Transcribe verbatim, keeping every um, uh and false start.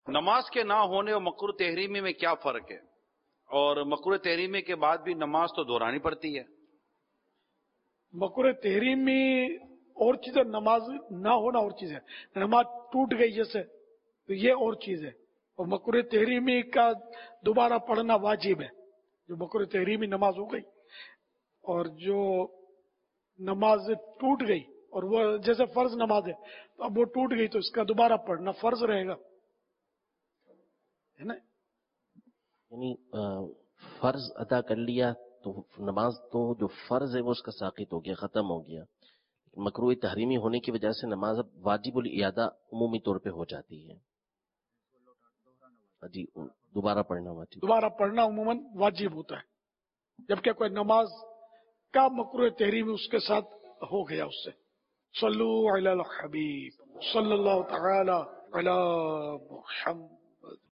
نماز کے نہ ہونے اور مکروہ تحریمی میں کیا فرق ہے؟ اور مکروہ تحریمی کے بعد بھی نماز تو دہرانی پڑتی ہے۔ مکروہ تحریمی اور چیز ہے، نماز نہ ہونا اور چیز ہے۔ نماز ٹوٹ گئی جیسے تو یہ اور چیز ہے، اور مکروہ تحریمی کا دوبارہ پڑھنا واجب ہے۔ جو مکروہ تحریمی نماز ہو گئی اور جو نماز ٹوٹ گئی اور وہ جیسے فرض نماز ہے تو اب وہ ٹوٹ گئی تو اس کا دوبارہ پڑھنا فرض رہے گا، ہے نا؟ یعنی فرض ادا کر لیا تو نماز تو جو فرض ہے وہ اس کا ساقط ہو گیا، ختم ہو گیا۔ مکروہ تحریمی ہونے کی وجہ سے نماز اب واجب الاعادہ عمومی طور پہ ہو جاتی ہے، جی دوبارہ پڑھنا واجب دوبارہ پڑھنا عموماً واجب ہوتا ہے، جبکہ کوئی نماز کا مکروہ تحریمی اس کے ساتھ ہو گیا اس سے۔ صلو علی الحبیب صلی اللہ تعالی علی محمد۔